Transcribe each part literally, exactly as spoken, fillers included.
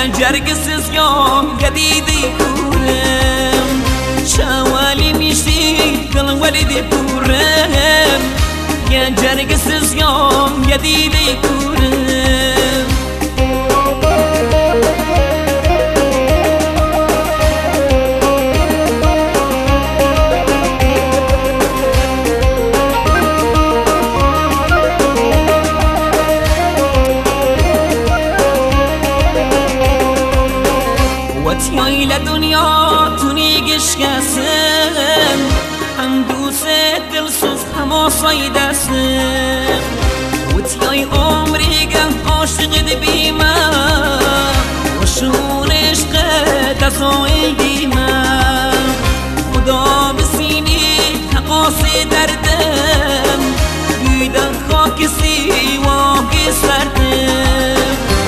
جرگسز یا جدیدی کورم شوالی میشی دل ولیدی کورم یا جرگسز یا جدیدی کورم وتیای لدنیا تو نیگش کسم هم دوست دلسوز هم آسای دستم وتیای عمری گم عاشق دبیمه و شون عشق دستای دیمه خدا بسینی تقاس دردم بیدن خاک سیواهی سردم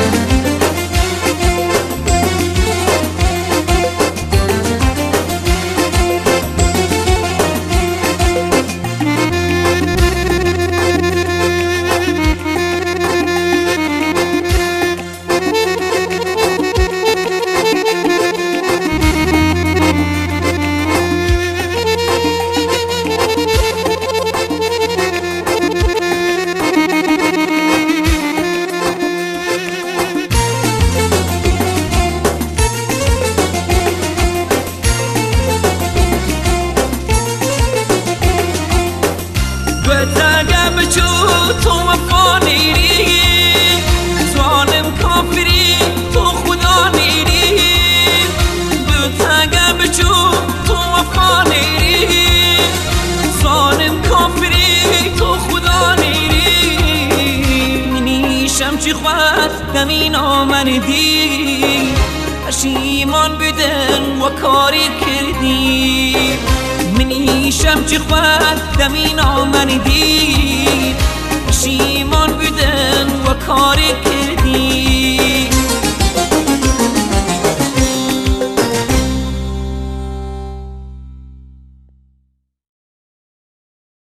بتاقه بچو تو وفانیری ظالم کافری تو خدا نیری بتاقه بچو تو وفانیری ظالم کافری تو خدا نیری منیشم چی خواهد دمین آمندی پشیمان بدن و کاری کردی منیشم چی خواهد دمین آمندی